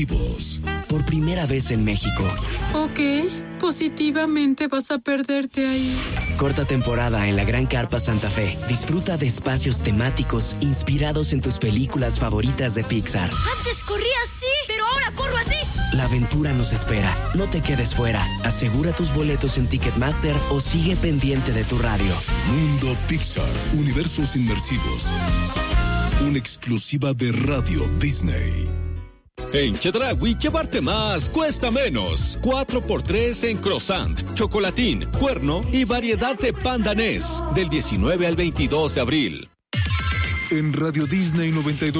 Por primera vez en México. Ok, positivamente vas a perderte ahí. Corta temporada en la Gran Carpa Santa Fe. Disfruta de espacios temáticos inspirados en tus películas favoritas de Pixar. Antes corría así, pero ahora corro así. La aventura nos espera. No te quedes fuera. Asegura tus boletos en Ticketmaster o sigue pendiente de tu radio. Mundo Pixar, universos inmersivos. Una exclusiva de Radio Disney. En Chedraui, llevarte más cuesta menos. 4x3 en croissant, chocolatín, cuerno y variedad de pandanés. Del 19 al 22 de abril. En Radio Disney 92.